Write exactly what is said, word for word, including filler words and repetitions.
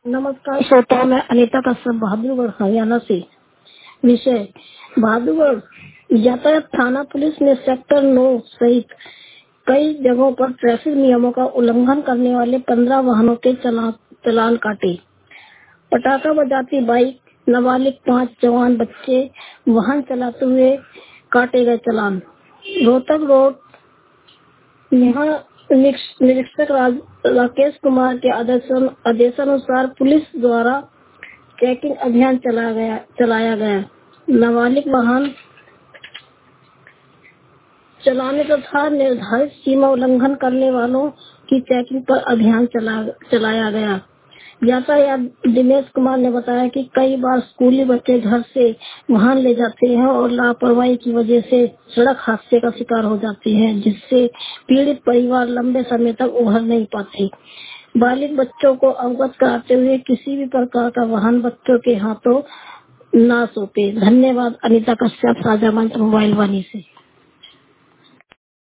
नमस्कार श्रोता, मैं अनीता कश्यप बहादुरगढ़ हरियाणा से। विषय बहादुरगढ़ यातायात थाना पुलिस ने सेक्टर नौ सहित कई जगहों पर ट्रैफिक नियमों का उल्लंघन करने वाले पंद्रह वाहनों के चला, चलान काटे। पटाखा बजाती बाइक, नाबालिग पांच जवान बच्चे वाहन चलाते हुए काटे गए चलान। रोहतक रोड यहाँ निरीक्षक राकेश कुमार के आदेशानुसार पुलिस द्वारा चेकिंग अभियान चला गया चलाया गया। नाबालिग वाहन चलाने तथा निर्धारित सीमा उल्लंघन करने वालों की चेकिंग पर अभियान चला, चलाया गया। यातायात दिनेश कुमार ने बताया कि कई बार स्कूली बच्चे घर से वाहन ले जाते हैं और लापरवाही की वजह से सड़क हादसे का शिकार हो जाते हैं, जिससे पीड़ित परिवार लंबे समय तक उभर नहीं पाते। बालिग बच्चों को अवगत कराते हुए किसी भी प्रकार का वाहन बच्चों के हाथों ना सौंपे। धन्यवाद। अनीता कश्यप, साझा मंच, मोबाइल वाणी से।